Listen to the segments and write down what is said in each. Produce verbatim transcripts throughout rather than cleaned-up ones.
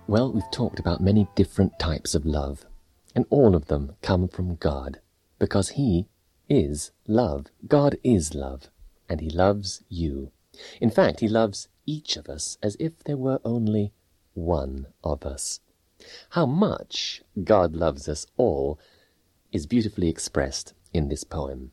Well, we've talked about many different types of love, and all of them come from God, because He is love. God is love, and He loves you. In fact, He loves each of us as if there were only one of us. How much God loves us all is beautifully expressed in this poem.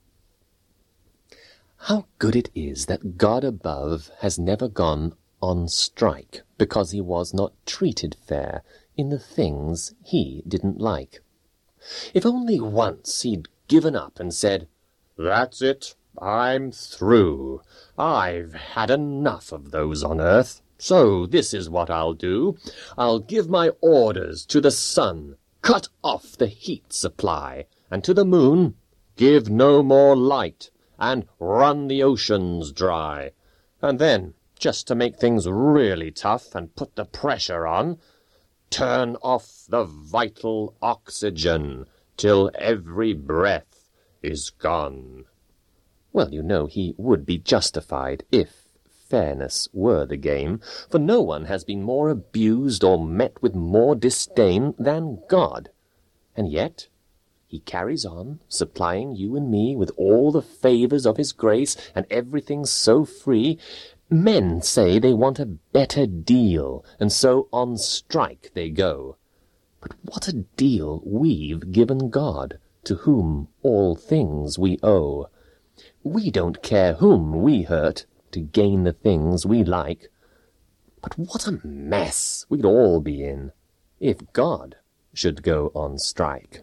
How good it is that God above has never gone on strike because He was not treated fair in the things He didn't like. If only once He'd given up and said, "That's it, I'm through. I've had enough of those on earth, so this is what I'll do. I'll give my orders to the sun, cut off the heat supply, and to the moon, give no more light, and run the oceans dry. And then, just to make things really tough and put the pressure on, turn off the vital oxygen till every breath is gone." Well, you know, He would be justified if fairness were the game, for no one has been more abused or met with more disdain than God. And yet He carries on, supplying you and me with all the favors of His grace, and everything so free. Men say they want a better deal, and so on strike they go. But what a deal we've given God, to whom all things we owe. We don't care whom we hurt to gain the things we like. But what a mess we'd all be in if God should go on strike.